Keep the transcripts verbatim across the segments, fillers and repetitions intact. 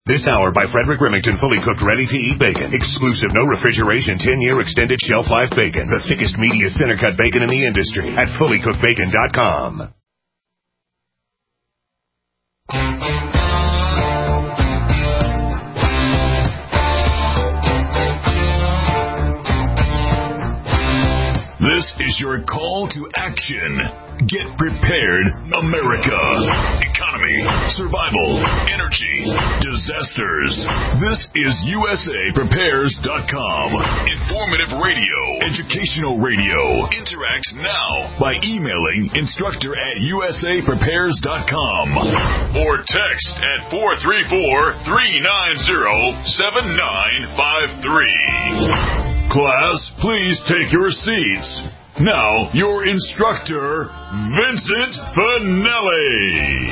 This hour by Frederick Remington, fully cooked, ready-to-eat bacon. Exclusive, no refrigeration, ten-year extended shelf life bacon. The thickest, meatiest, center-cut bacon in the industry at fully cooked bacon dot com. This is your call to action. Get prepared, America. Economy, survival, energy, disasters. This is U S A Prepares dot com. Informative radio, educational radio. Interact now by emailing instructor at U S A Prepares dot com or text at four three four, three nine zero, seven nine five three. Class, please take your seats. Now, your instructor, Vincent Finelli.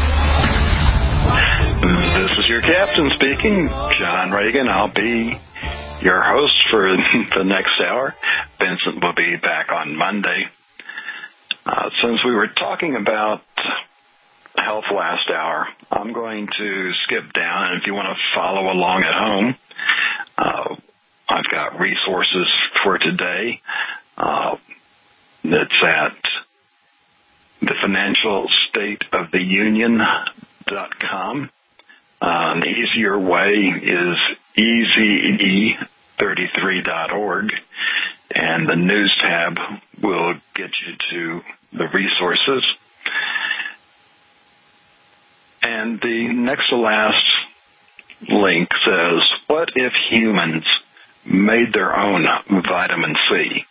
This is your captain speaking, John Reagan. I'll be your host for the next hour. Vincent will be back on Monday. Uh, since we were talking about health last hour, I'm going to skip down, and if you want to follow along at home, uh, I've got resources for today. Uh, it's at the financial state of the union dot com. Uh, an easier way is E Z E thirty-three dot org, and the news tab will get you to the resources. And the next to last link says, what if humans made their own vitamin C?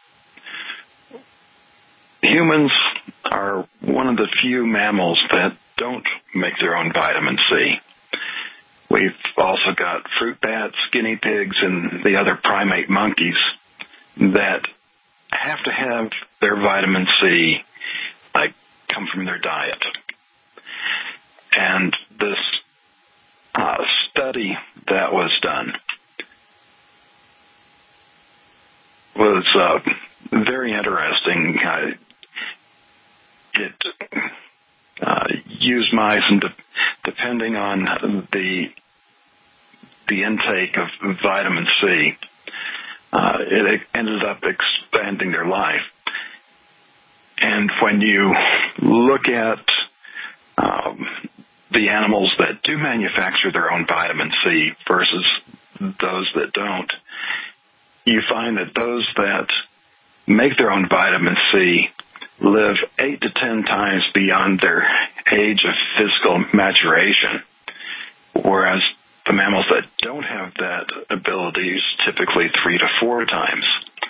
Humans are one of the few mammals that don't make their own vitamin C. We've also got fruit bats, guinea pigs, and the other primate monkeys that have to have their vitamin C like come from their diet. And this uh, study that was done was uh, very interesting. Uh, it uh, used mice, and de- depending on the the intake of vitamin C, uh, it ended up expanding their life. And when you look at um, the animals that do manufacture their own vitamin C versus those that don't, you find that those that make their own vitamin C live eight to ten times beyond their age of physical maturation, whereas the mammals that don't have that ability is typically three to four times.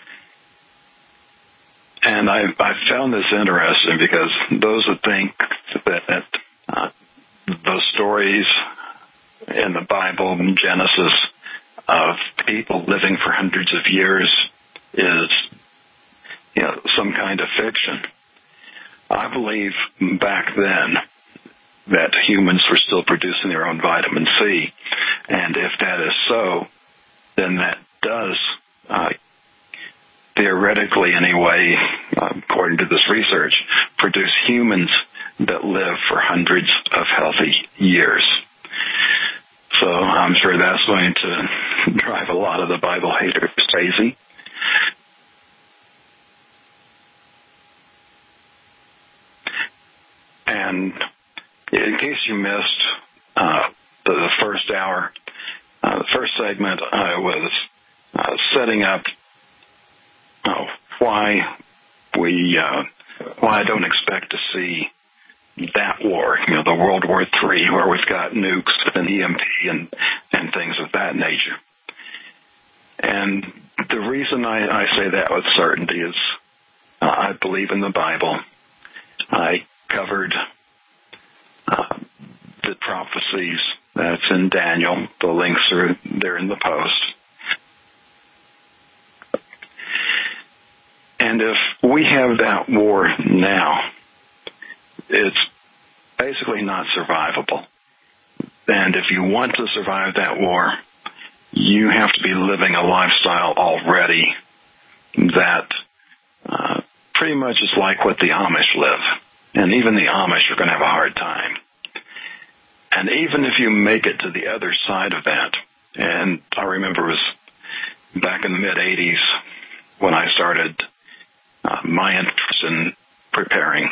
And I, I found this interesting because those that think that uh, those stories in the Bible, in Genesis, of people living for hundreds of years is, you know, some kind of fiction. I believe back then that humans were still producing their own vitamin C, and if that is so, then that does, uh, theoretically anyway, uh, according to this research, produce humans that live for hundreds of healthy years. So I'm sure that's going to drive a lot of the Bible haters crazy. And in case you missed uh, the, the first hour, uh, the first segment, I was uh, setting up uh, why we, uh, why I don't expect to see that war, you know, the World War Three, where we've got nukes and E M P and, and things of that nature. And the reason I, I say that with certainty is uh, I believe in the Bible. I covered uh, the prophecies that's in Daniel. The links are there in the post. And if we have that war now, it's basically not survivable. And if you want to survive that war, you have to be living a lifestyle already that uh, pretty much is like what the Amish live. And even the Amish are going to have a hard time. and even if you make it to the other side of that, and I remember it was back in the mid-eighties when I started uh, my interest in preparing,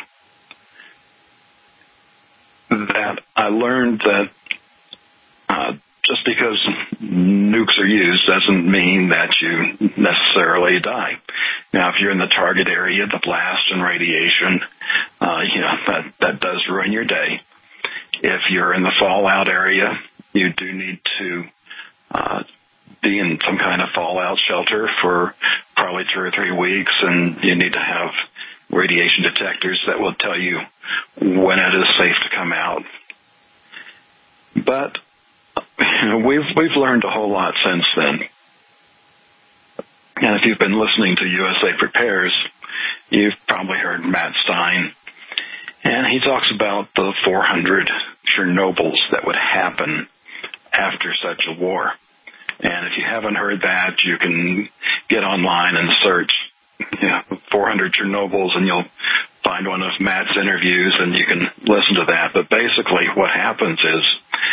that I learned that uh, just because nukes are used doesn't mean that you necessarily die. Now, if you're in the target area, the blast and radiation, uh, you know, that, that does ruin your day. If you're in the fallout area, you do need to uh, be in some kind of fallout shelter for probably two or three weeks, and you need to have radiation detectors that will tell you when it is safe to come out. But you know, we've we've learned a whole lot since then. And if you've been listening to U S A Prepares, you've probably heard Matt Stein, and he talks about the four hundred Chernobyls that would happen after such a war. And if you haven't heard that, you can get online and search, you know, four hundred Chernobyls, and you'll find one of Matt's interviews, and you can listen to that. But basically what happens is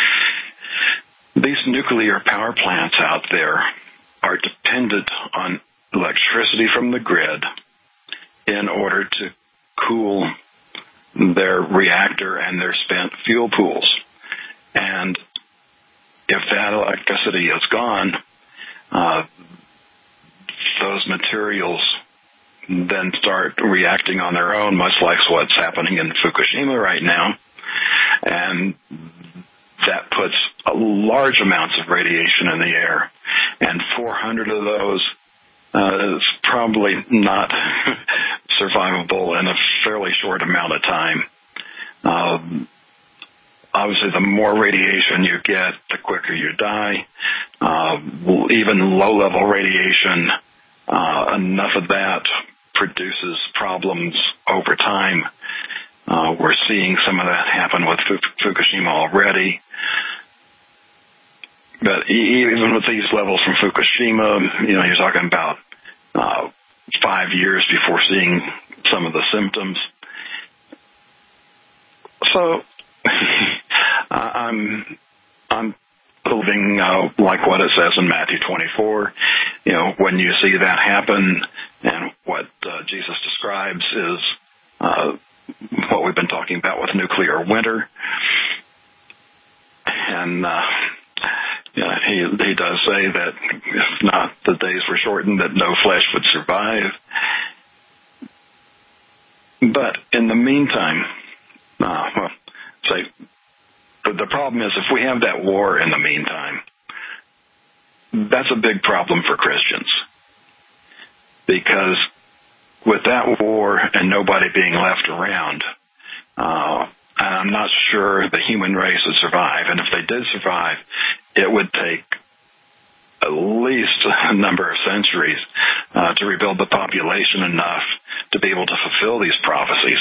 these nuclear power plants out there are dependent on electricity from the grid in order to cool their reactor and their spent fuel pools. And if that electricity is gone, uh, those materials then start reacting on their own, much like what's happening in Fukushima right now. And that puts large amounts of radiation in the air. And four hundred of those uh, is probably not survivable in a fairly short amount of time. Um, obviously, the more radiation you get, the quicker you die. Uh, even low-level radiation, uh, enough of that produces problems over time. Uh, we're seeing some of that happen with Fukushima already. But even with these levels from Fukushima, you know, you're talking about uh, five years before seeing some of the symptoms. So I'm I'm believing uh, like what it says in Matthew twenty-four. You know, when you see that happen, and what uh, Jesus describes is uh, what we've been talking about with nuclear winter. And uh, you know, he he does say that if not the days were shortened, that no flesh would survive. But in the meantime, uh, well, say, but the problem is if we have that war in the meantime, that's a big problem for Christians. Because with that war and nobody being left around, uh, and I'm not sure the human race would survive. And if they did survive, it would take at least a number of centuries uh, to rebuild the population enough to be able to fulfill these prophecies.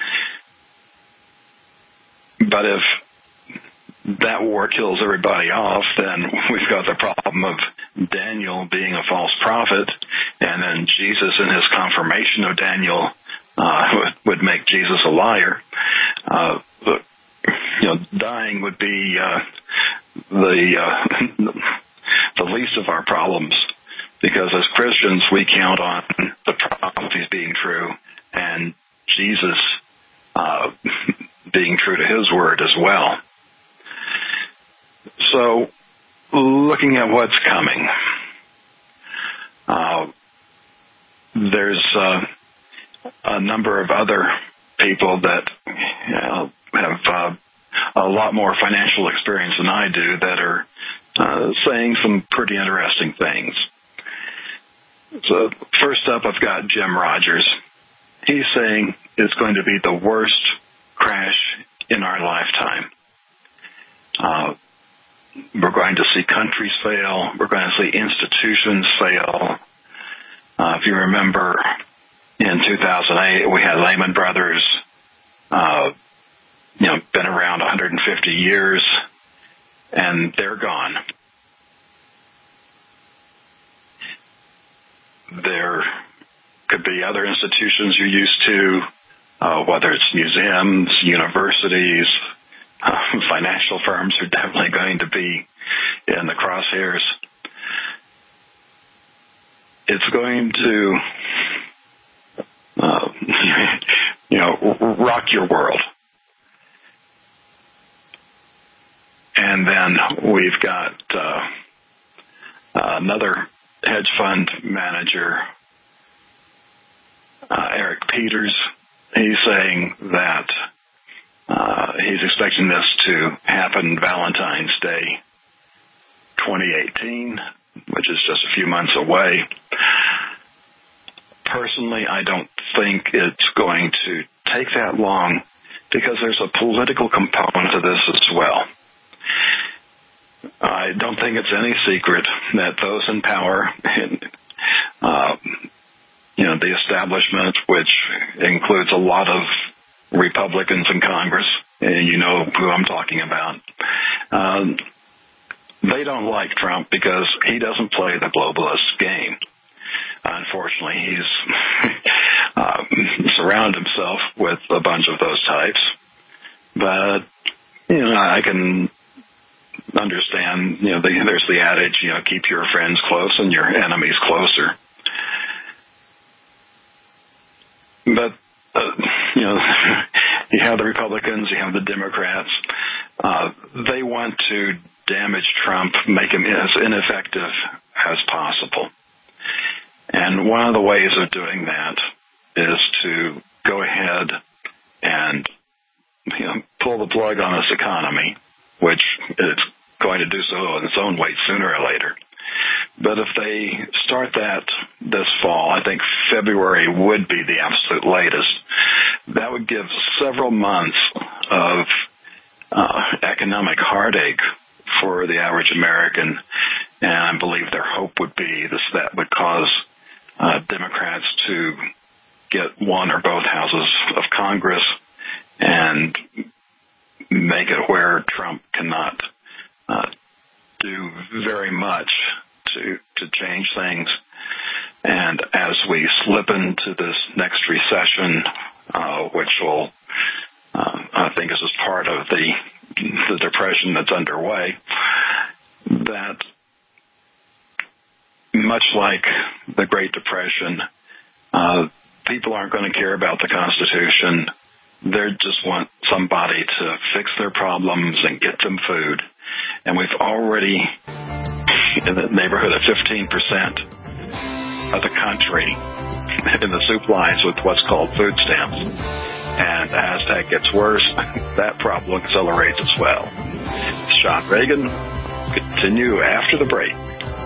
But if that war kills everybody off, then we've got the problem of Daniel being a false prophet, and then Jesus in his confirmation of Daniel uh, would, would make Jesus a liar. Uh, but, you know, dying would be uh, the uh, the least of our problems, because as Christians we count on the prophecies being true and Jesus uh, being true to his word as well. So, looking at what's coming, uh, there's uh, a number of other people that you know, have uh, a lot more financial experience than I do that are uh, saying some pretty interesting things. So, first up, I've got Jim Rogers. He's saying it's going to be the worst crash in our lifetime. Uh, we're going to see countries fail. We're going to see institutions fail. Uh, if you remember, in two thousand eight, we had Lehman Brothers, uh, you know, been around one hundred fifty years, and they're gone. There could be other institutions you're used to, uh, whether it's museums, universities, uh, financial firms are definitely going to be in the crosshairs. It's going to, uh, you know, rock your world. And then we've got uh, another hedge fund manager, uh, Eric Peters. He's saying that uh, he's expecting this to happen Valentine's Day twenty eighteen, which is just a few months away. Personally, I don't think it's going to take that long because there's a political component to this as well. I don't think it's any secret that those in power, in, uh, you know, the establishment, which includes a lot of Republicans in Congress, and you know who I'm talking about, um, they don't like Trump because he doesn't play the globalist game. Unfortunately, he's uh, surrounded himself with a bunch of those types. But, you know, I can understand, you know, the, there's the adage, you know, keep your friends close and your enemies closer. But, uh, you know, you have the Republicans, you have the Democrats. Uh, they want to damage Trump, make him as ineffective as possible. And one of the ways of doing that is to go ahead and, you know, pull the plug on this economy, which it's going to do so in its own way sooner or later. But if they start that this fall, I think February would be the absolute latest. That would give several months of uh, economic heartache for the average American, and I believe their hope would be this, that would cause uh, Democrats to get one or both houses of Congress and make it where Trump cannot uh, do very much to to change things. And as we slip into this next recession, uh, which will, uh, I think is as part of the the depression that's underway, that much like the Great Depression, uh, people aren't going to care about the Constitution. They just want somebody to fix their problems and get them food. And we've already, in the neighborhood of fifteen percent of the country in the soup lines with what's called food stamps. And as that gets worse, that problem accelerates as well. Sean Reagan, continue after the break.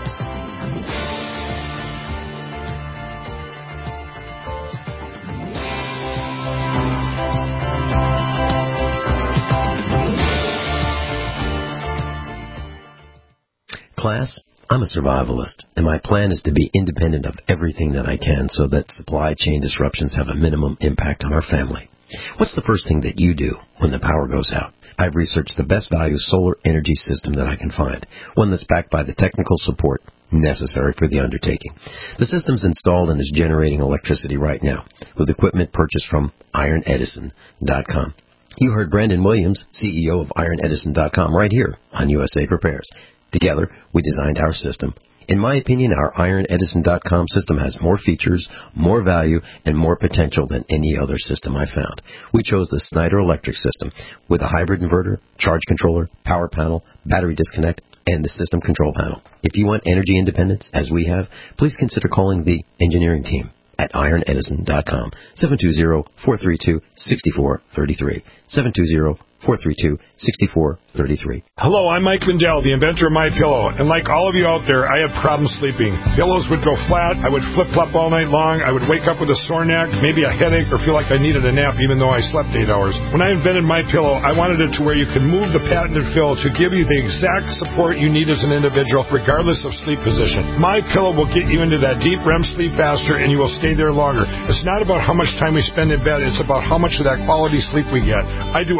Class, I'm a survivalist, and my plan is to be independent of everything that I can so that supply chain disruptions have a minimum impact on our family. What's the first thing that you do when the power goes out? I've researched the best value solar energy system that I can find, one that's backed by the technical support necessary for the undertaking. The system's installed and is generating electricity right now with equipment purchased from iron edison dot com. You heard Brandon Williams, C E O of iron edison dot com, right here on U S A Prepares. Together, we designed our system. In my opinion, our iron edison dot com system has more features, more value, and more potential than any other system I found. We chose the Snyder Electric system with a hybrid inverter, charge controller, power panel, battery disconnect, and the system control panel. If you want energy independence, as we have, please consider calling the engineering team at iron edison dot com, seven two zero, four three two, six four three three, seven two zero, four three two, six four three three. Hello, I'm Mike Mindell, the inventor of MyPillow, and like all of you out there, I have problems sleeping. Pillows would go flat, I would flip-flop all night long, I would wake up with a sore neck, maybe a headache, or feel like I needed a nap even though I slept eight hours. When I invented MyPillow, I wanted it to where you could move the patented fill to give you the exact support you need as an individual, regardless of sleep position. MyPillow will get you into that deep R E M sleep faster, and you will stay there longer. It's not about how much time we spend in bed, it's about how much of that quality sleep we get. I do all of my own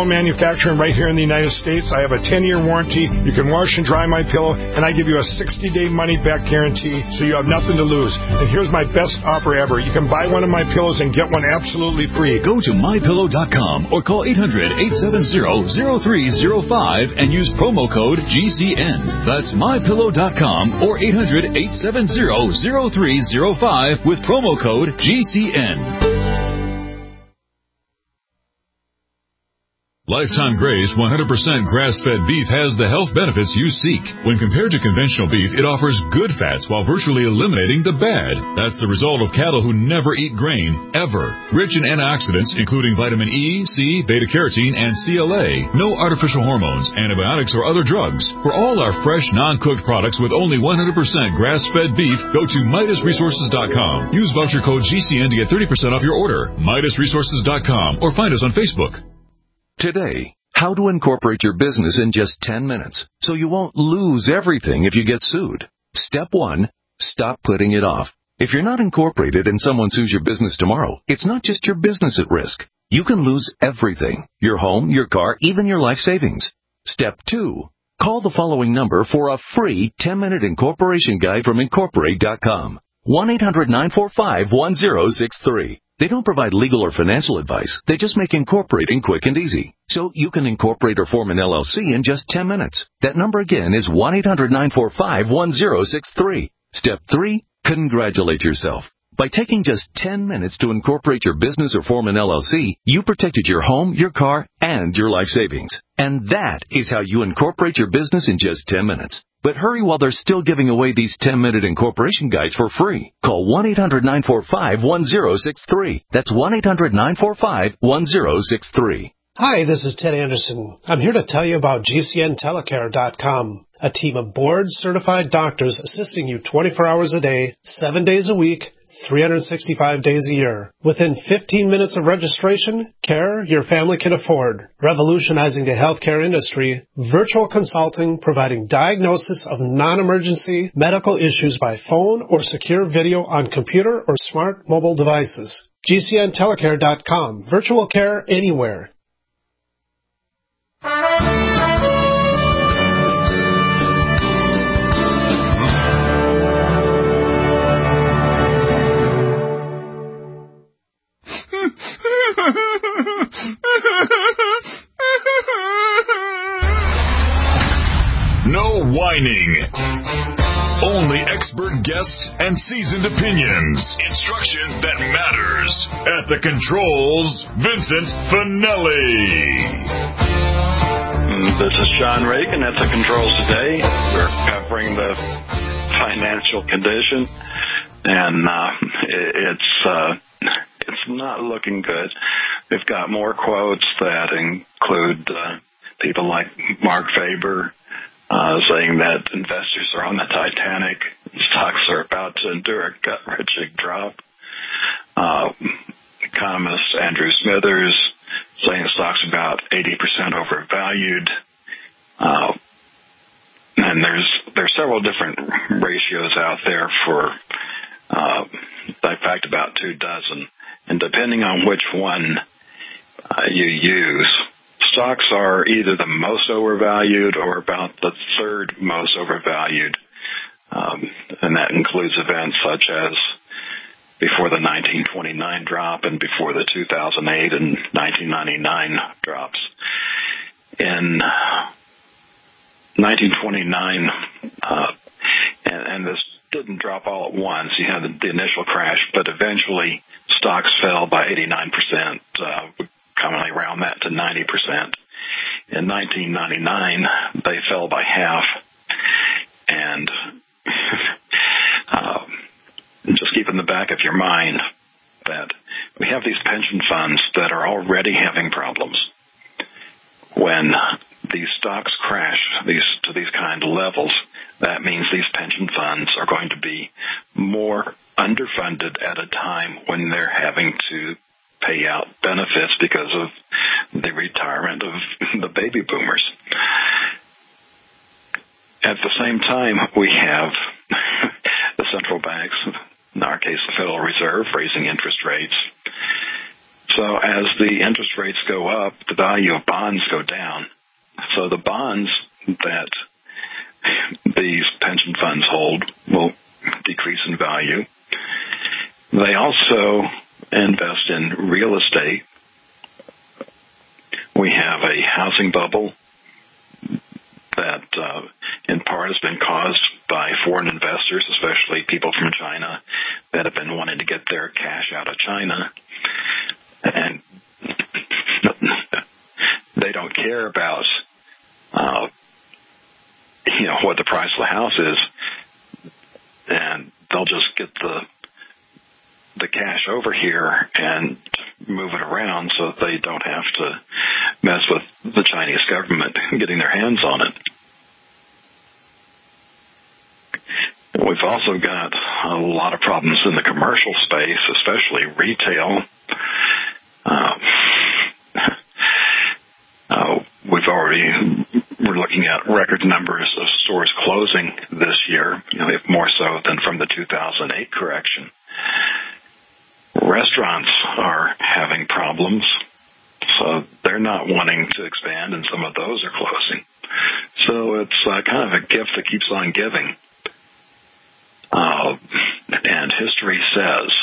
own manufacturing right here in the United States. I have a ten-year warranty. You can wash and dry my pillow, and I give you a sixty-day money-back guarantee, so you have nothing to lose. And here's my best offer ever. You can buy one of my pillows and get one absolutely free. Go to my pillow dot com or call eight hundred, eight seven zero, zero three zero five and use promo code G C N. That's my pillow dot com or eight hundred, eight seven zero, zero three zero five with promo code G C N. Lifetime Grace one hundred percent grass-fed beef has the health benefits you seek. When compared to conventional beef, it offers good fats while virtually eliminating the bad. That's the result of cattle who never eat grain, ever. Rich in antioxidants, including vitamin E, C, beta-carotene, and C L A. No artificial hormones, antibiotics, or other drugs. For all our fresh, non-cooked products with only one hundred percent grass-fed beef, go to Midas Resources dot com. Use voucher code G C N to get thirty percent off your order. Midas Resources dot com or find us on Facebook. Today, how to incorporate your business in just ten minutes so you won't lose everything if you get sued. Step one, stop putting it off. If you're not incorporated and someone sues your business tomorrow, it's not just your business at risk. You can lose everything, your home, your car, even your life savings. Step two, call the following number for a free ten-minute incorporation guide from Incorporate dot com. one eight hundred, nine four five, one zero six three. They don't provide legal or financial advice. They just make incorporating quick and easy. So you can incorporate or form an L L C in just ten minutes. That number again is one eight hundred, nine four five, one zero six three. Step three, congratulate yourself. By taking just ten minutes to incorporate your business or form an L L C, you protected your home, your car, and your life savings. And that is how you incorporate your business in just ten minutes. But hurry while they're still giving away these ten-minute incorporation guides for free. Call one eight hundred, nine four five, one zero six three. That's one eight hundred, nine four five, one zero six three. Hi, this is Ted Anderson. I'm here to tell you about G C N telecare dot com, a team of board-certified doctors assisting you twenty-four hours a day, seven days a week, three hundred sixty-five days a year. Within fifteen minutes of registration, care your family can afford. Revolutionizing the healthcare industry, virtual consulting providing diagnosis of non-emergency medical issues by phone or secure video on computer or smart mobile devices. G C N telecare dot com. Virtual care anywhere. No whining. Only expert guests and seasoned opinions. Instruction that matters. At the controls, Vincent Finelli. This is Sean Reagan at the controls today. We're covering the financial condition, and uh, it's uh, it's not looking good. We've got more quotes that include uh, people like Mark Faber uh, saying that investors are on the Titanic, stocks are about to endure a gut-wrenching drop. Uh, economist Andrew Smithers saying stocks about eighty percent overvalued. Uh, and there's there's several different ratios out there for, uh, in fact, about two dozen. And depending on which one uh, you use, stocks are either the most overvalued or about the third most overvalued. Um, and that includes events such as before the nineteen twenty-nine drop and before the two thousand eight and nineteen ninety-nine drops. In nineteen twenty-nine, uh, and, and this didn't drop all at once. You had the, the initial crash, but eventually stocks fell by eighty-nine percent, uh, commonly around that to ninety percent. In nineteen ninety-nine, they fell by half, and uh, just keep in the back of your mind that we have these pension funds that are already having problems. When these stocks crash these to these kind of levels, that means these pension funds are going to be more underfunded at a time when they're having to pay out benefits because of the retirement of the baby boomers. At the same time, we have the central banks, in our case the Federal Reserve, raising interest rates. So as the interest rates go up, the value of bonds go down. So the bonds that these pension funds hold will decrease in value. They also invest in real estate. We have a housing bubble that uh, in part has been caused by foreign investors, especially people from China that have been wanting to get their cash out of China. And they don't care about, uh, you know, what the price of the house is, and they'll just get the the cash over here and move it around so that they don't have to mess with the Chinese government getting their hands on it. We've also got a lot of problems in the commercial space, especially retail. Uh, uh, we've already, we're looking at record numbers of stores closing this year, you know, if more so than from the two thousand eight correction. Restaurants are having problems, so they're not wanting to expand, and some of those are closing. So it's uh, kind of a gift that keeps on giving. Uh, and history says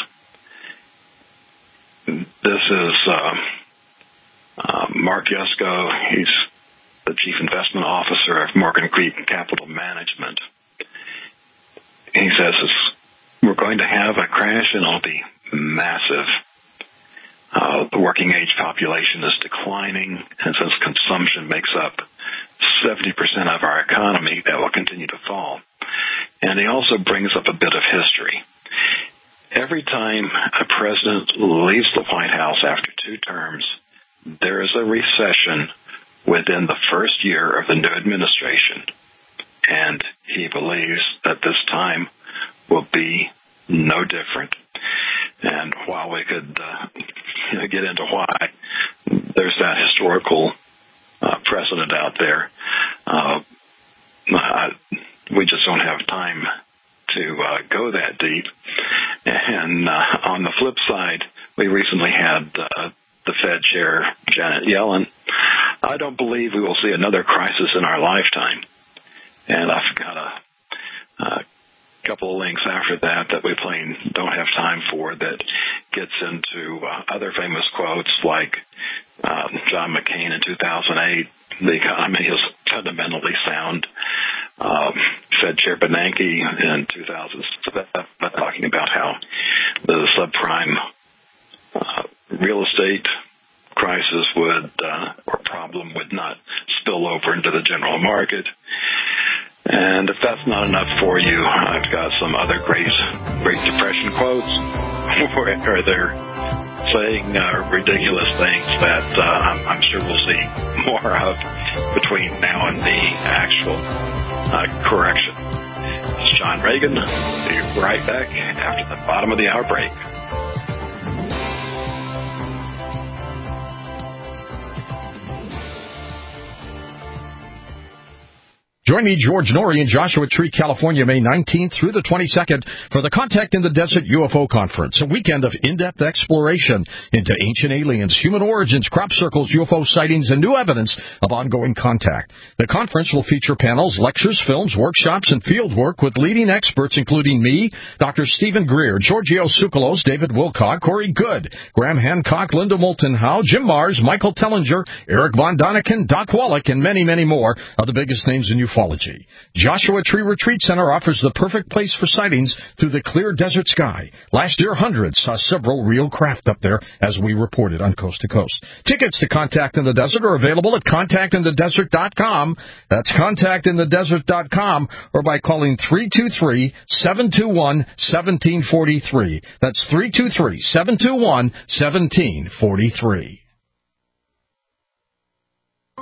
this is uh, uh, Mark Yusko. He's the Chief Investment Officer of Morgan Creek Capital Management. He says it's, we're going to have a crash, and it'll be massive. Uh, the working age population is declining, and since consumption makes up seventy percent of our economy, that will continue to fall. And he also brings up a bit of history. Every time a president leaves the White House after two terms, there is a recession within the first year of the new administration. And he believes that this time will be no different. And while we could uh, you know, get into why, there's that historical uh, precedent out there. Uh, I, we just don't have time to uh, go that deep. And uh, on the flip side, we recently had uh, the Fed Chair, Janet Yellen. I don't believe we will see another crisis in our lifetime. And I've got a, a couple of links after that that we plain don't have time for that gets into uh, other famous quotes like uh, John McCain in two thousand eight, the economy is fundamentally sound. Um, Fed Chair Bernanke in two thousand seven talking about how the subprime uh, real estate crisis would uh, or problem would not spill over into the general market. And if that's not enough for you, I've got some other great Great Depression quotes where they're saying uh, ridiculous things that uh, I'm, I'm sure we'll see more of between now and the actual uh, correction. It's John Reagan. Be right back after the bottom of the hour break. Join me, George Norrie, in Joshua Tree, California, May nineteenth through the twenty-second for the Contact in the Desert U F O Conference, a weekend of in-depth exploration into ancient aliens, human origins, crop circles, U F O sightings, and new evidence of ongoing contact. The conference will feature panels, lectures, films, workshops, and field work with leading experts, including me, Doctor Stephen Greer, Giorgio Tsoukalos, David Wilcock, Corey Good, Graham Hancock, Linda Moulton Howe, Jim Mars, Michael Tellinger, Eric Von Daniken, Doc Wallach, and many, many more of the biggest names in ufology. Joshua Tree Retreat Center offers the perfect place for sightings through the clear desert sky. Last year, hundreds saw several real craft up there, as we reported on Coast to Coast. Tickets to Contact in the Desert are available at contact in the desert dot com. That's contact in the desert dot com, or by calling three two three, seven two one, one seven four three. That's three two three, seven two one, one seven four three. In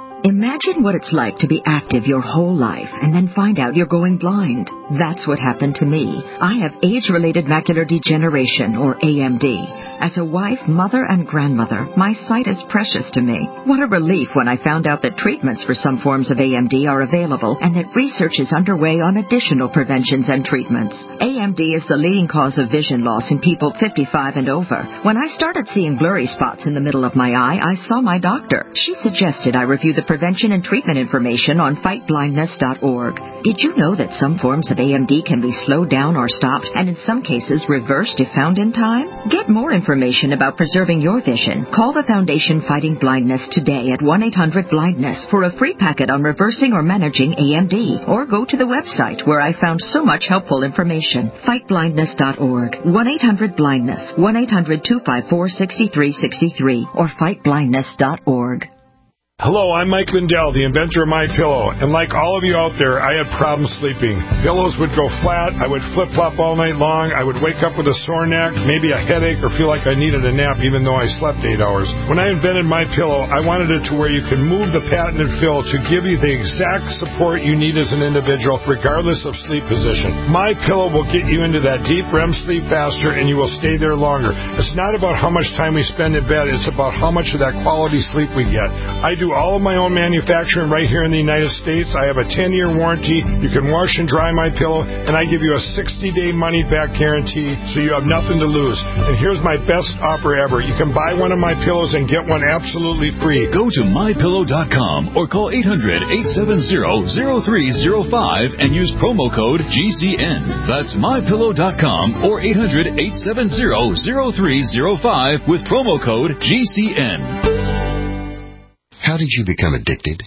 Imagine what it's like to be active your whole life and then find out you're going blind. That's what happened to me. I have age-related macular degeneration, or A M D. As a wife, mother, and grandmother, my sight is precious to me. What a relief when I found out that treatments for some forms of A M D are available and that research is underway on additional preventions and treatments. A M D is the leading cause of vision loss in people fifty-five and over. When I started seeing blurry spots in the middle of my eye, I saw my doctor. She suggested I review the prevention and treatment information on fight blindness dot org. Did you know that some forms of A M D can be slowed down or stopped, and in some cases reversed if found in time? Get more information about preserving your vision. Call the Foundation Fighting Blindness today at one eight hundred blindness for a free packet on reversing or managing A M D, or go to the website where I found so much helpful information. fight blindness dot org, one eight hundred blindness, one eight hundred two five four six three six three, or fight blindness dot org. Hello, I'm Mike Lindell, the inventor of MyPillow, and like all of you out there, I had problems sleeping. Pillows would go flat, I would flip-flop all night long, I would wake up with a sore neck, maybe a headache, or feel like I needed a nap even though I slept eight hours. When I invented MyPillow, I wanted it to where you can move the patented fill to give you the exact support you need as an individual, regardless of sleep position. MyPillow will get you into that deep R E M sleep faster, and you will stay there longer. It's not about how much time we spend in bed, it's about how much of that quality sleep we get. I do all of my own manufacturing right here in the United States. I have a ten-year warranty. You can wash and dry my pillow, and I give you a sixty-day money-back guarantee, so you have nothing to lose. And here's my best offer ever. You can buy one of my pillows and get one absolutely free. Go to my pillow dot com or call eight hundred, eight seven zero, zero three zero five and use promo code G C N. That's my pillow dot com or eight hundred, eight seven zero, zero three zero five with promo code G C N. How did you become addicted?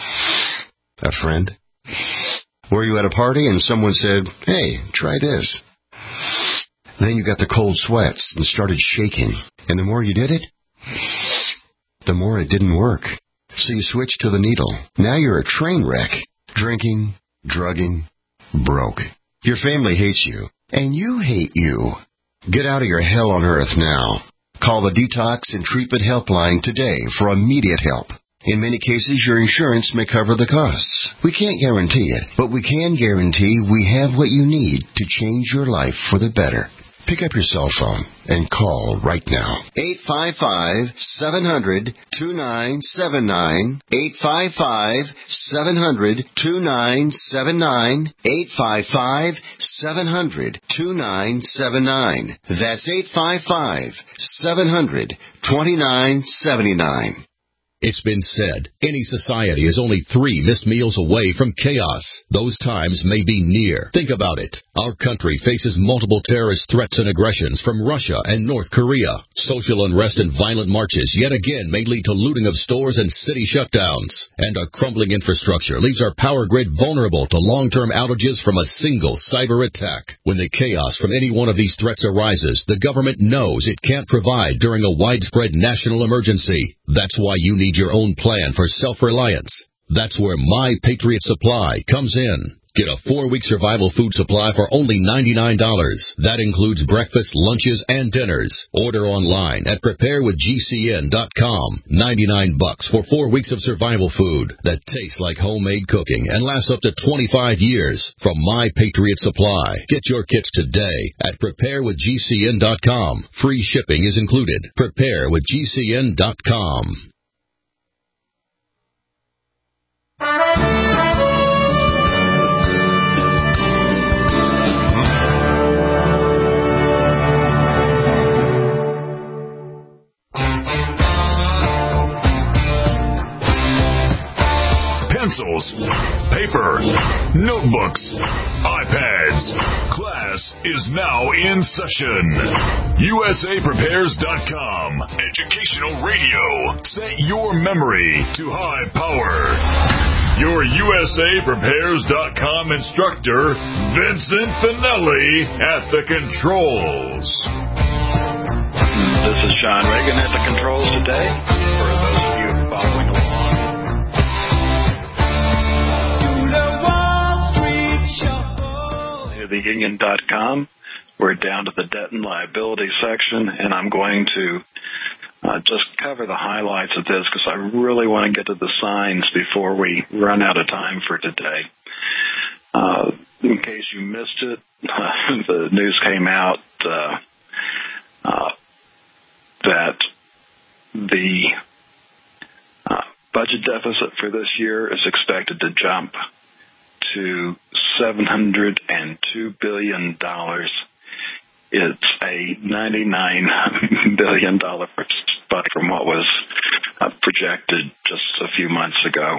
A friend? Were you at a party and someone said, hey, try this? Then you got the cold sweats and started shaking. And the more you did it, the more it didn't work. So you switched to the needle. Now you're a train wreck. Drinking, drugging, broke. Your family hates you. And you hate you. Get out of your hell on earth now. Call the Detox and Treatment Helpline today for immediate help. In many cases, your insurance may cover the costs. We can't guarantee it, but we can guarantee we have what you need to change your life for the better. Pick up your cell phone and call right now. eight five five, seven hundred, two nine seven nine. eight five five, seven hundred, two nine seven nine. eight five five, seven hundred, two nine seven nine. That's eight five five, seven hundred, two nine seven nine. It's been said, any society is only three missed meals away from chaos. Those times may be near. Think about it. Our country faces multiple terrorist threats and aggressions from Russia and North Korea. Social unrest and violent marches yet again may lead to looting of stores and city shutdowns. And our crumbling infrastructure leaves our power grid vulnerable to long-term outages from a single cyber attack. When the chaos from any one of these threats arises, the government knows it can't provide during a widespread national emergency. That's why you need your own plan for self-reliance. That's where My Patriot Supply comes in. Get a four-week survival food supply for only ninety-nine dollars. That includes breakfast, lunches, and dinners. Order online at prepare with G C N dot com. ninety-nine bucks for four weeks of survival food that tastes like homemade cooking and lasts up to twenty-five years from My Patriot Supply. Get your kits today at prepare with G C N dot com. Free shipping is included. prepare with G C N dot com. Pencils, paper, notebooks, iPads. Class is now in session. U S A Prepares dot com. Educational radio. Set your memory to high power. Your U S A Prepares dot com instructor, Vincent Finelli, at the controls. This is Sean Reagan at the controls today. For those of you following along, the union dot com. We're down to the debt and liability section, and I'm going to uh, just cover the highlights of this because I really want to get to the signs before we run out of time for today. Uh, in case you missed it, uh, the news came out uh, uh, that the uh, budget deficit for this year is expected to jump to seven hundred two billion dollars. It's a ninety-nine billion dollars spike from what was uh, projected just a few months ago.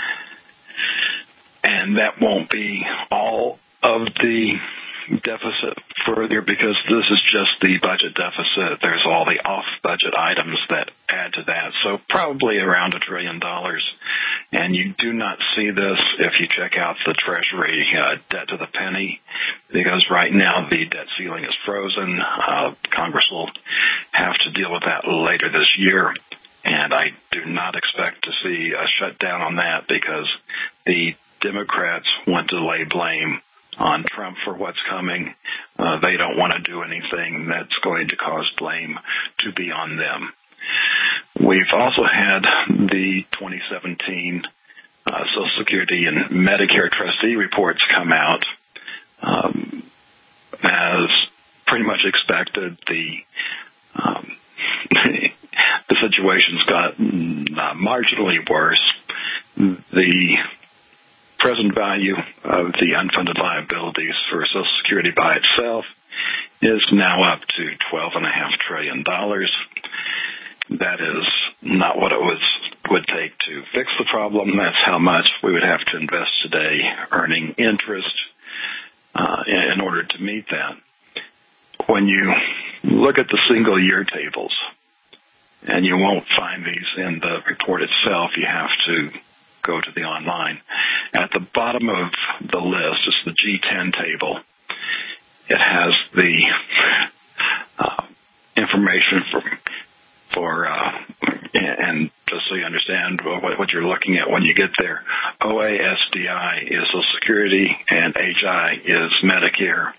And that won't be all of the deficit further because this is just the budget deficit. There's all the off-budget items that add to that. So probably around a trillion dollars. And you do not see this if you check out the Treasury uh, debt to the penny because right now the debt ceiling is frozen. Uh, Congress will have to deal with that later this year. And I do not expect to see a shutdown on that because the Democrats want to lay blame on Trump for what's coming. Uh, they don't want to do anything that's going to cause blame to be on them. We've also had the twenty seventeen uh, Social Security and Medicare trustee reports come out. Um, as pretty much expected, the um, the situation's got uh, marginally worse. The present value of the unfunded liabilities for Social Security by itself is now up to twelve point five trillion dollars. That is not what it was would take to fix the problem. That's how much we would have to invest today earning interest uh, in order to meet that. When you look at the single year tables, and you won't find these in the report itself, you have to go to the online. At the bottom of the list is the G ten table. It has the uh, information for, for uh, and just so you understand what, what you're looking at when you get there, O A S D I is Social Security and H I is Medicare.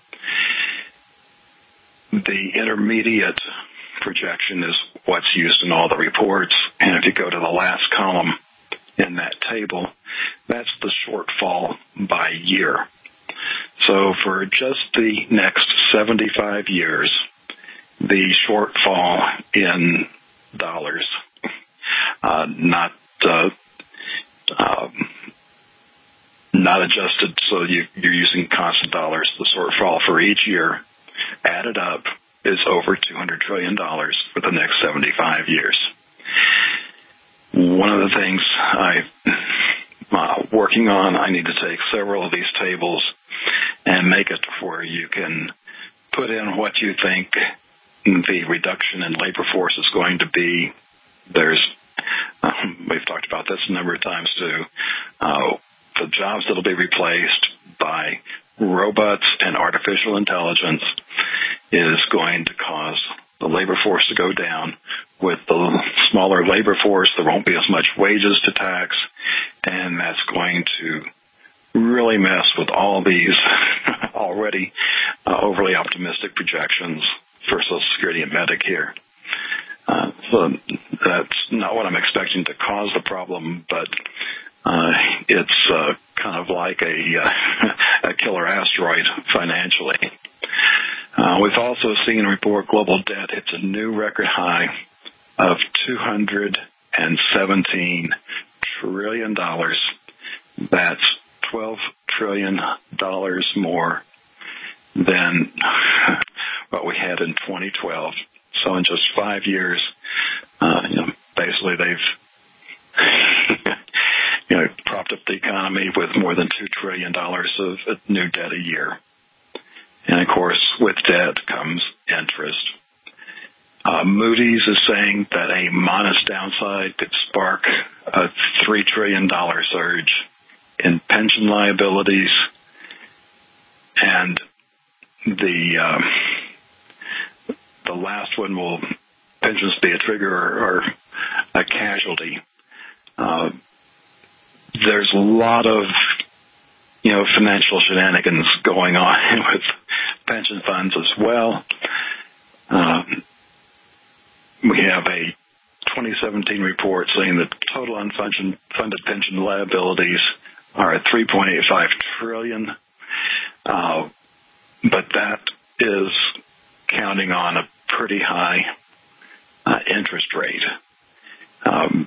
The intermediate projection is what's used in all the reports, and if you go to the last column in that table, that's the shortfall by year. So for just the next seventy-five years, the shortfall in dollars, uh, not uh, uh, not adjusted, so you, you're using constant dollars, the shortfall for each year added up is over two hundred trillion dollars for the next seventy-five years. One of the things I'm uh, working on, I need to take several of these tables and make it where you can put in what you think the reduction in labor force is going to be. There's, um, we've talked about this a number of times too, uh, the jobs that will be replaced by robots and artificial intelligence is going to cause the labor force to go down. With the smaller labor force, there won't be as much wages to tax, and that's going to really mess with all these already uh, overly optimistic projections for Social Security and Medicare. Uh, so that's not what I'm expecting to cause the problem, but uh, it's uh, kind of like a, uh, a killer asteroid financially. Uh, we've also seen report global debt hits a new record high of two hundred seventeen trillion dollars. That's twelve trillion dollars more than what we had in twenty twelve. So in just five years, uh, you know, basically they've you know, propped up the economy with more than two trillion dollars of new debt a year. And, of course, with debt comes interest. Uh, Moody's is saying that a modest downside could spark a three trillion dollars surge in pension liabilities. And the uh, the last one will pensions be a trigger or, or a casualty. Uh, there's a lot of, you know, financial shenanigans going on with pension funds as well. Um, we have a twenty seventeen report saying that total unfunded funded pension liabilities are at three point eight five trillion dollars. Uh, but that is counting on a pretty high uh, interest rate. Um,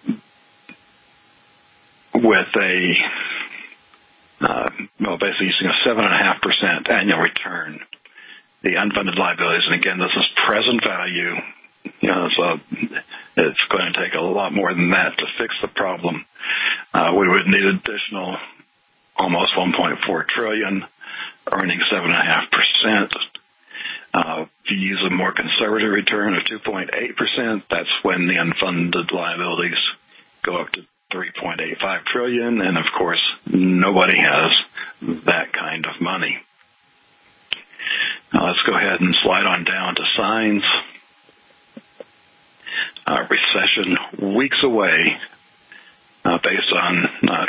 with a, uh, well, basically using a seven point five percent annual return, the unfunded liabilities, and again, this is present value, you know, so it's going to take a lot more than that to fix the problem. Uh, we would need additional almost one point four trillion dollars, earning seven point five percent. Uh, if you use a more conservative return of two point eight percent, that's when the unfunded liabilities go up to three point eight five trillion dollars, and of course, nobody has that kind of money. Now let's go ahead and slide on down to signs. Uh, recession weeks away, uh, based on uh,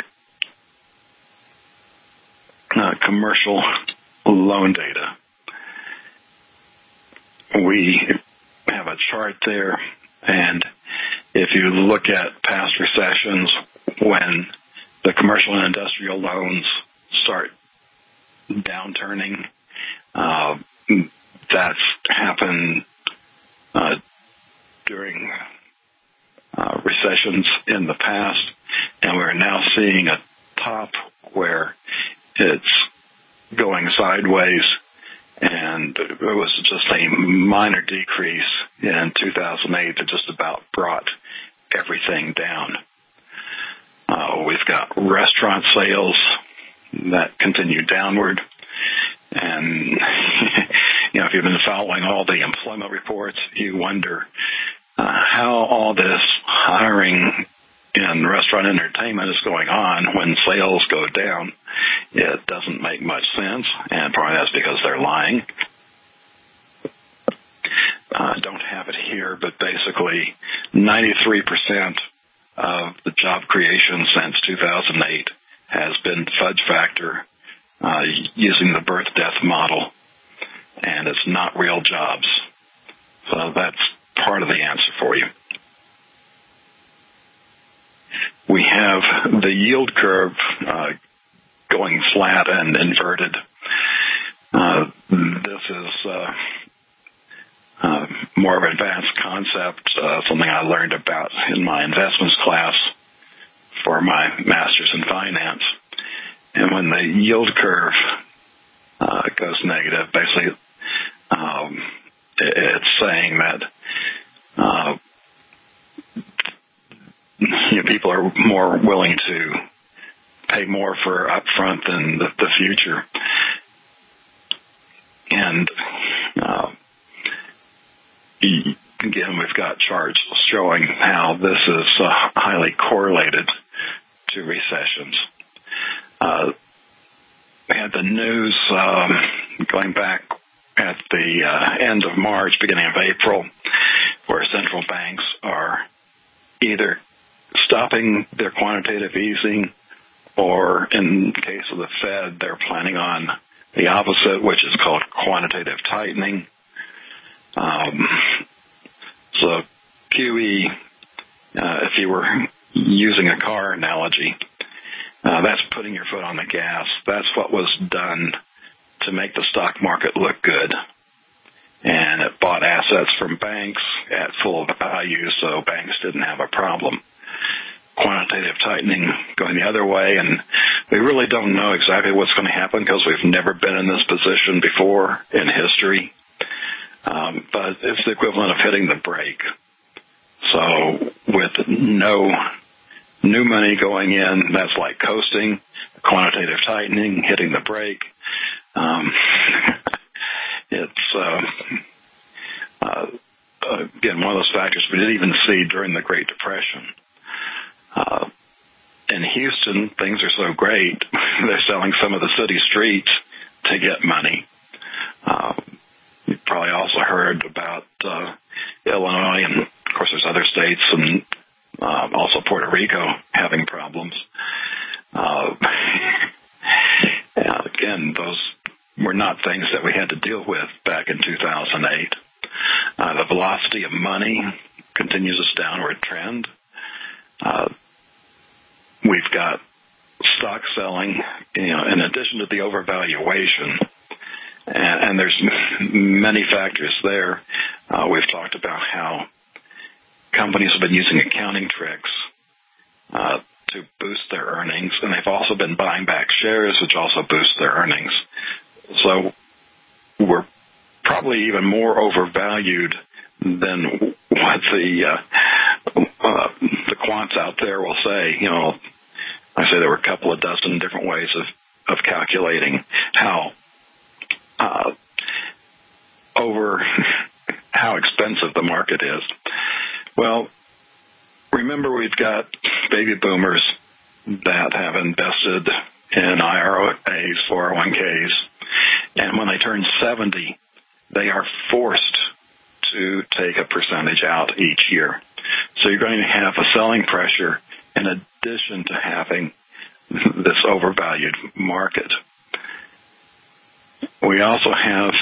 uh, commercial loan data. We have a chart there, and if you look at past recessions, when the commercial and industrial loans start downturning, uh, that's happened uh, during uh, recessions in the past, and we're now seeing a top where it's going sideways, and it was just a minor decrease in two thousand eight that just about brought everything down. Uh, we've got restaurant sales that continue downward, and you know, if you've been following all the employment reports, you wonder uh, how all this hiring in restaurant entertainment is going on when sales go down. It doesn't make much sense, and probably that's because they're lying. I uh, don't have it here, but basically ninety-three percent of the job creation since two thousand eight has been fudge factor uh, using the birth-death model, and it's not real jobs. So that's part of the answer for you. We have the yield curve uh, going flat and inverted. Uh, this is uh, uh, more of an advanced concept, uh, something I learned about in my investments class for my master's in finance. And when the yield curve uh, goes negative, basically um, it's saying that uh, you know, people are more willing to pay more for upfront than the, the future. And uh, again, we've got charts showing how this is uh, highly correlated to recessions. Uh, we had the news um, going back at the uh, end of March, beginning of April, where central banks are either stopping their quantitative easing, or in the case of the Fed, they're planning on the opposite, which is called quantitative tightening. Um, so Q E, uh, if you were using a car analogy, uh, that's putting your foot on the gas. That's what was done to make the stock market look good. And it bought assets from banks at full value, so banks didn't have a problem. Quantitative tightening going the other way, and we really don't know exactly what's going to happen because we've never been in this position before in history. Um, but it's the equivalent of hitting the brake. So with no new money going in, that's like coasting. Quantitative tightening, hitting the brake. Um, it's uh, uh, again one of those factors we didn't even see during the Great Depression. Uh, in Houston, things are so great, they're selling some of the city streets to get money. Uh, you've probably also heard about uh, Illinois, and of course there's other states, and uh, also Puerto Rico having problems. Uh, yeah, again, those were not things that we had to deal with back in two thousand eight. Uh, the velocity of money continues its downward trend. Uh, we've got stock selling, you know, in addition to the overvaluation, and, and there's many factors there. Uh, we've talked about how companies have been using accounting tricks uh, to boost their earnings, and they've also been buying back shares, which also boost their earnings. So we're probably even more overvalued than what the uh, uh, the quants out there will say. You know, I say there were a couple of dozen different ways of, of calculating how uh, over how expensive the market is. Well, remember we've got baby boomers that have invested in I R As, four oh one Ks, and when they turn seventy, they are forced to take a percentage out each year. So you're going to have a selling pressure in addition to having this overvalued market. We also have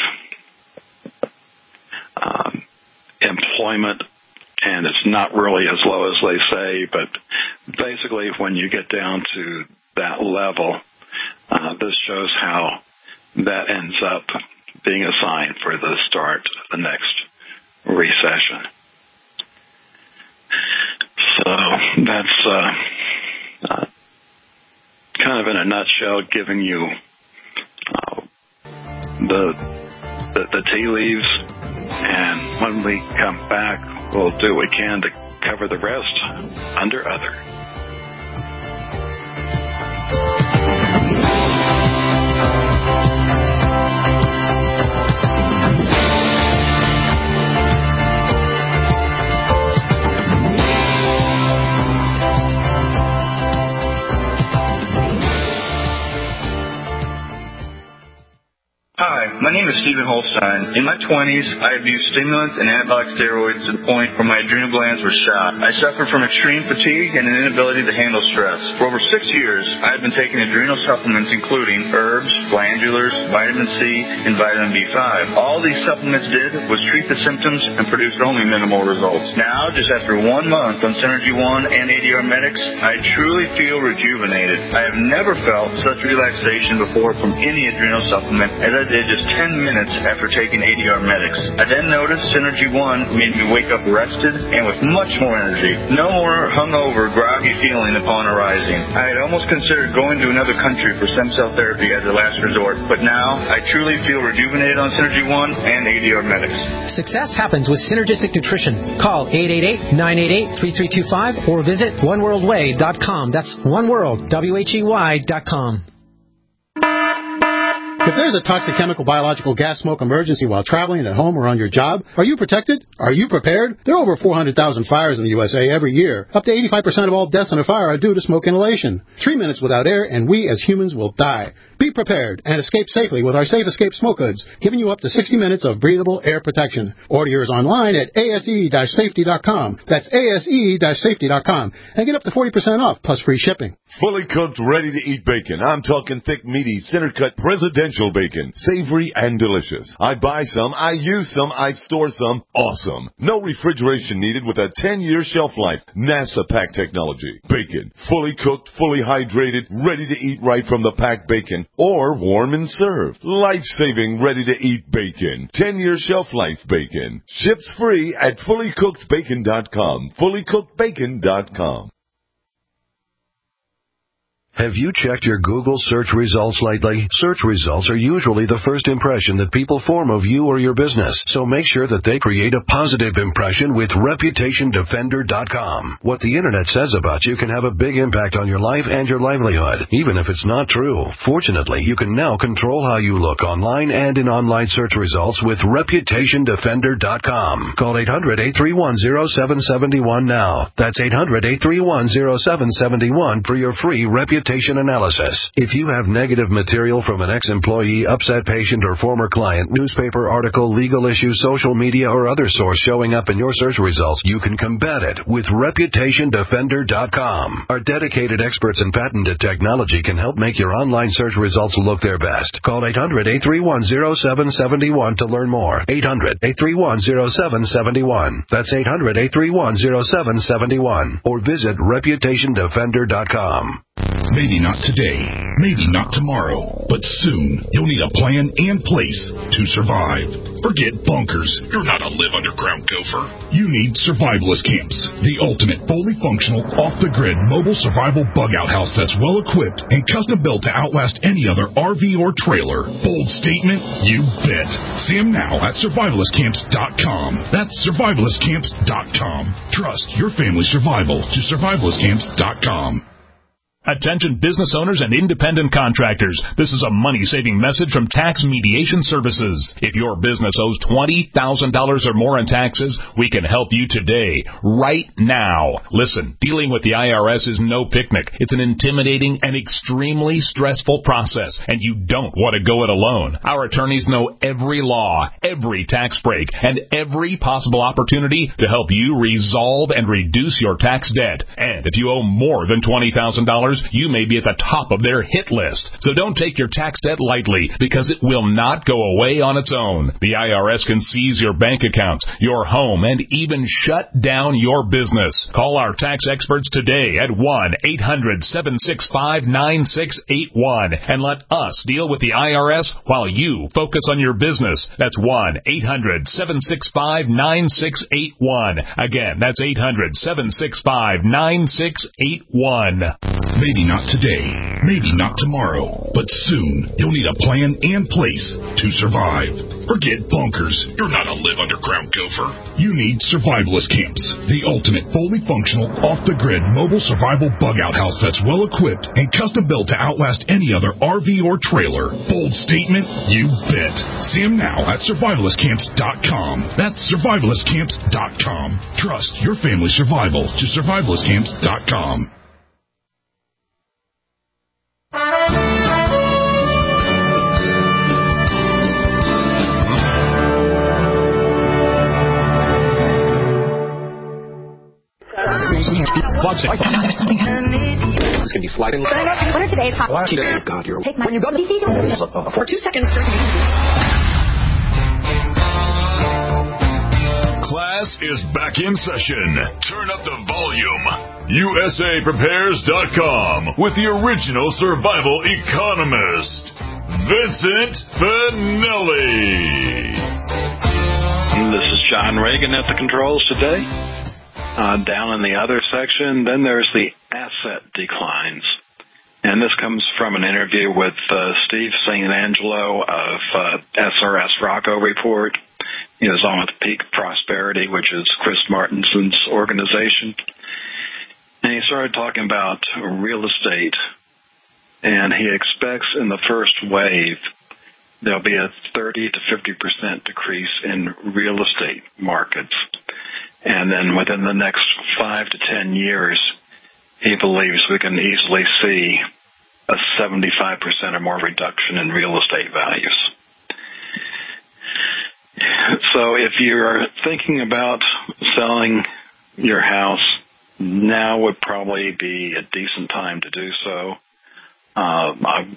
um, employment, and it's not really as low as they say, but basically when you get down to that level, uh, this shows how that ends up being a sign for the start of the next recession. So that's uh, uh, kind of in a nutshell giving you uh, the, the the tea leaves, and when we come back, we'll do what we can to cover the rest under other. Hi, my name is Stephen Holstein. In my twenties, I abused stimulants and anabolic steroids to the point where my adrenal glands were shot. I suffered from extreme fatigue and an inability to handle stress. For over six years, I have been taking adrenal supplements including herbs, glandulars, vitamin C, and vitamin B five. All these supplements did was treat the symptoms and produced only minimal results. Now, just after one month on Synergy One and A D R Medics, I truly feel rejuvenated. I have never felt such relaxation before from any adrenal supplement as I did just ten minutes after taking A D R Medics. I then noticed Synergy One made me wake up rested and with much more energy. No more hungover, groggy feeling upon arising. I had almost considered going to another country for stem cell therapy as a last resort, but now I truly feel rejuvenated on Synergy One and A D R Medics. Success happens with synergistic nutrition. Call eight eight eight, nine eight eight, three three two five or visit one world way dot com. That's oneworld, W H E Y dot com. If there's a toxic chemical, biological, gas smoke emergency while traveling at home or on your job, are you protected? Are you prepared? There are over four hundred thousand fires in the U S A every year. Up to eighty-five percent of all deaths in a fire are due to smoke inhalation. Three minutes without air and we as humans will die. Be prepared and escape safely with our Safe Escape Smoke Hoods, giving you up to sixty minutes of breathable air protection. Order yours online at A S E safety dot com. That's A S E safety dot com. And get up to forty percent off plus free shipping. Fully cooked, ready-to-eat bacon. I'm talking thick, meaty, center-cut, presidential bacon. Savory and delicious. I buy some, I use some, I store some. Awesome. No refrigeration needed with a ten-year shelf life. NASA pack technology. Bacon. Fully cooked, fully hydrated, ready to eat right from the packed bacon. Or warm and served. Life-saving, ready-to-eat bacon. ten-year shelf life bacon. Ships free at fully cooked bacon dot com. fully cooked bacon dot com. Have you checked your Google search results lately? Search results are usually the first impression that people form of you or your business, so make sure that they create a positive impression with reputation defender dot com. What the Internet says about you can have a big impact on your life and your livelihood, even if it's not true. Fortunately, you can now control how you look online and in online search results with reputation defender dot com. Call eight hundred, eight three one, zero seven seven one now. That's eight hundred, eight three one, zero seven seven one for your free reputation Reputation Analysis. If you have negative material from an ex-employee, upset patient, or former client, newspaper article, legal issue, social media, or other source showing up in your search results, you can combat it with Reputation Defender dot com. Our dedicated experts in patented technology can help make your online search results look their best. Call eight hundred, eight three one, zero seven seven one to learn more. eight hundred, eight three one, zero seven seven one. That's eight hundred, eight three one, zero seven seven one. Or visit Reputation Defender dot com. Maybe not today, maybe not tomorrow, but soon you'll need a plan and place to survive. Forget bunkers. You're not a live underground gopher. You need survivalist camps, the ultimate fully functional, off-the-grid mobile survival bug-out house that's well-equipped and custom-built to outlast any other R V or trailer. Bold statement? You bet. See them now at survivalist camps dot com. That's survivalist camps dot com. Trust your family's survival to survivalist camps dot com. Attention business owners and independent contractors. This is a money-saving message from Tax Mediation Services. If your business owes twenty thousand dollars or more in taxes, we can help you today, right now. Listen, dealing with the I R S is no picnic. It's an intimidating and extremely stressful process, and you don't want to go it alone. Our attorneys know every law, every tax break, and every possible opportunity to help you resolve and reduce your tax debt. And if you owe more than twenty thousand dollars, you may be at the top of their hit list. So don't take your tax debt lightly, because it will not go away on its own. The I R S can seize your bank accounts, your home, and even shut down your business. Call our tax experts today at one eight hundred, seven six five, nine six eight one and let us deal with the I R S while you focus on your business. That's one eight hundred, seven six five, nine six eight one. Again, that's eight hundred, seven six five, nine six eight one. Maybe not today, maybe not tomorrow, but soon you'll need a plan and place to survive. Forget bunkers. You're not a live underground gopher. You need survivalist camps, the ultimate fully functional, off-the-grid mobile survival bug-out house that's well-equipped and custom-built to outlast any other R V or trailer. Bold statement? You bet. See them now at survivalist camps dot com. That's survivalist camps dot com. Trust your family's survival to survivalist camps dot com. There's something. It's going to be sliding. What are today's hot? Oh, God, you're... Take my... When you go to the D C, for two seconds, start to Class is back in session. Turn up the volume. U S A Prepares dot com with the original survival economist, Vincent Finelli. This is John Reagan at the controls today. Uh, down in the other section, then there's the asset declines. And this comes from an interview with uh, Steve Saint Angelo of uh, S R S Rocco Report. He was on with Peak Prosperity, which is Chris Martinson's organization. And he started talking about real estate. And he expects in the first wave there'll be a thirty to fifty percent decrease in real estate markets. And then within the next five to ten years, he believes we can easily see a seventy-five percent or more reduction in real estate values. So if you're thinking about selling your house, now would probably be a decent time to do so. Um, I,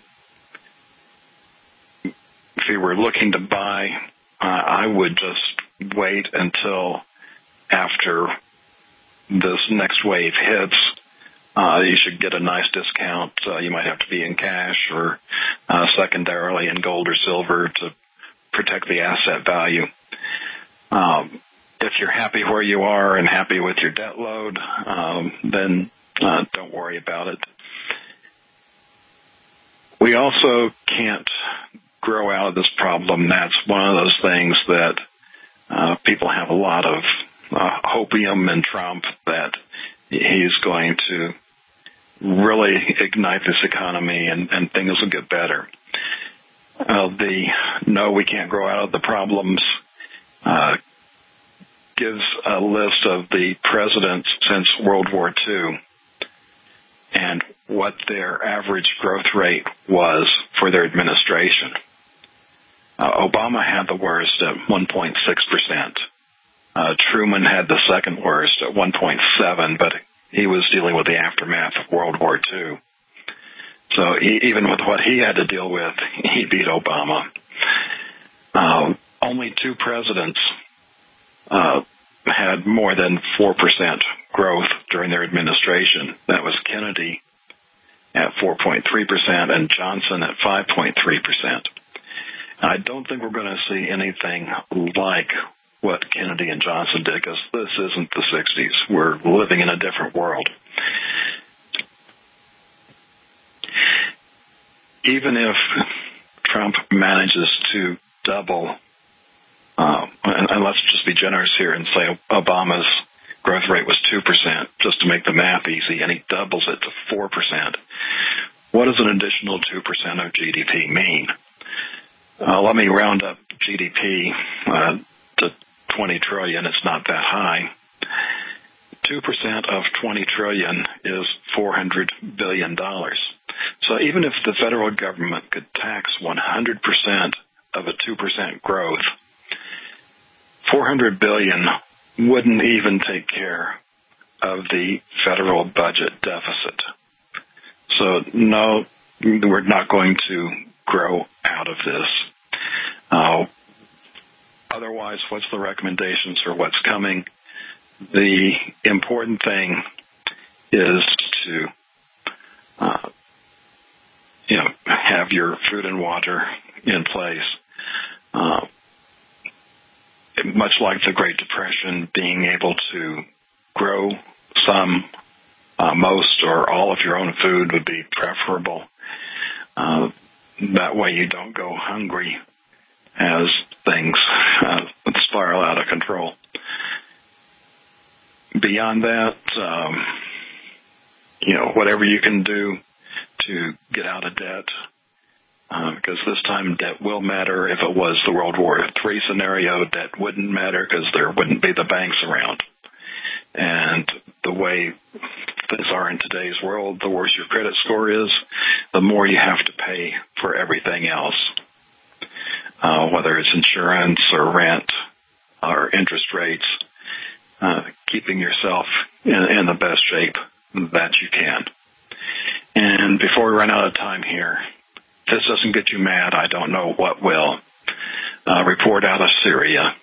if you were looking to buy, uh, I would just wait until after this next wave hits. Uh, you should get a nice discount. Uh, you might have to be in cash or uh, secondarily in gold or silver to protect the asset value. Um, if you're happy where you are and happy with your debt load, um, then uh, don't worry about it. We also can't grow out of this problem. That's one of those things that uh, people have a lot of uh, hopium in Trump that he's going to really ignite this economy and, and things will get better. Uh, the no, we can't grow out of the problems uh, gives a list of the presidents since World War Two. And what their average growth rate was for their administration. Uh, Obama had the worst at one point six percent. Uh, Truman had the second worst at one point seven, but he was dealing with the aftermath of World War Two. So he, even with what he had to deal with, he beat Obama. Uh, only two presidents uh, had more than four percent growth during their administration. That was Kennedy at four point three percent and Johnson at five point three percent. I don't think we're going to see anything like what Kennedy and Johnson did, because this isn't the sixties. We're living in a different world. Even if Trump manages to double, uh, and, and let's just be generous here and say Obama's growth rate was two percent, just to make the math easy, and he doubles it to four percent. What does an additional two percent of G D P mean? Uh, let me round up G D P uh, to twenty trillion. It's not that high. two percent of twenty trillion is four hundred billion dollars. So even if the federal government could tax one hundred percent of a two percent growth, four hundred billion dollars wouldn't even take care of the federal budget deficit. So no, we're not going to grow out of this. Uh, otherwise, what's the recommendations for what's coming? The important thing is to, uh, you know, have your food and water in place. Uh, much like the Great Depression, being able to grow some, uh, most, or all of your own food would be preferable. Uh, that way you don't go hungry as things uh, spiral out of control. Beyond that, um, you know, whatever you can do to get out of debt, uh, because this time debt will matter. If it was the World War Three scenario, debt wouldn't matter because there wouldn't be the banks around. And the way things are in today's world, the worse your credit score is, the more you have to pay for everything else, uh, whether it's insurance or rent or interest rates. Uh, keeping yourself in, in the best shape that you can. And before we run out of time here, if this doesn't get you mad, I don't know what will. Uh, report out of Syria.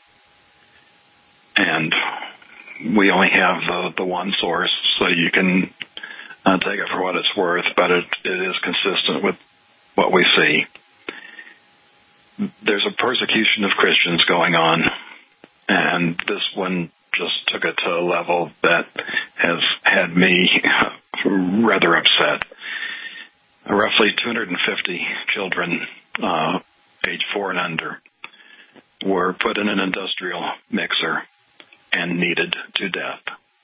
And we only have the, the one source, so you can uh, take it for what it's worth, but it, it is consistent with what we see. There's a persecution of Christians going on, and this one just took it to a level that has had me rather upset. Roughly two hundred fifty children, uh, age four and under, were put in an industrial mixer and kneaded to death.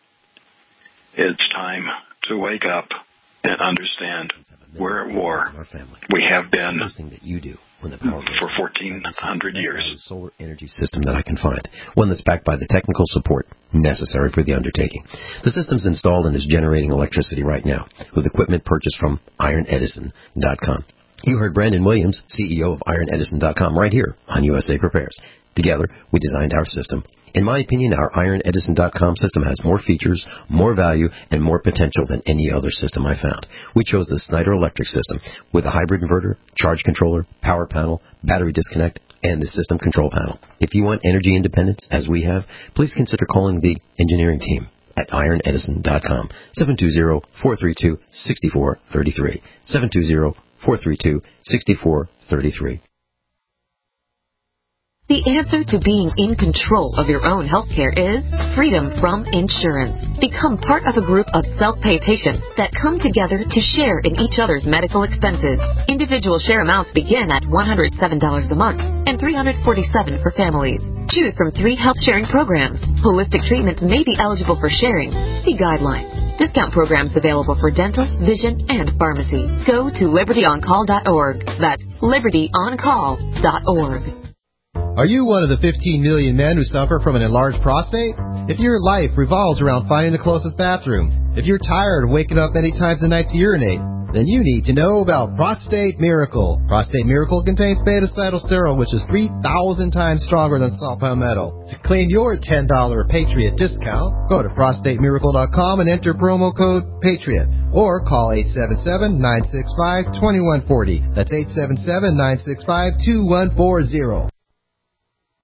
It's time to wake up and understand we're at war. We have been that you do when the power for fourteen hundred years. Solar energy system that I can find, one that's backed by the technical support necessary for the undertaking. The system's installed and is generating electricity right now with equipment purchased from iron edison dot com. You heard Brandon Williams, C E O of iron edison dot com, right here on U S A Prepares. Together, we designed our system. In my opinion, our iron edison dot com system has more features, more value, and more potential than any other system I found. We chose the Snyder Electric system with a hybrid inverter, charge controller, power panel, battery disconnect, and the system control panel. If you want energy independence, as we have, please consider calling the engineering team at iron edison dot com, seven two zero, four three two, six four three three, seven two zero, four three two, six four three three. The answer to being in control of your own healthcare is freedom from insurance. Become part of a group of self-pay patients that come together to share in each other's medical expenses. Individual share amounts begin at one hundred seven dollars a month and three hundred forty-seven dollars for families. Choose from three health sharing programs. Holistic treatments may be eligible for sharing. See guidelines. Discount programs available for dental, vision, and pharmacy. Go to liberty on call dot org. That's liberty on call dot org. Are you one of the fifteen million men who suffer from an enlarged prostate? If your life revolves around finding the closest bathroom, if you're tired of waking up many times a night to urinate, then you need to know about Prostate Miracle. Prostate Miracle contains beta-cytosterol, which is three thousand times stronger than saw palmetto. To claim your ten dollars Patriot discount, go to prostate miracle dot com and enter promo code PATRIOT. Or call eight seven seven, nine six five, two one four zero. That's eight seven seven, nine six five, two one four zero.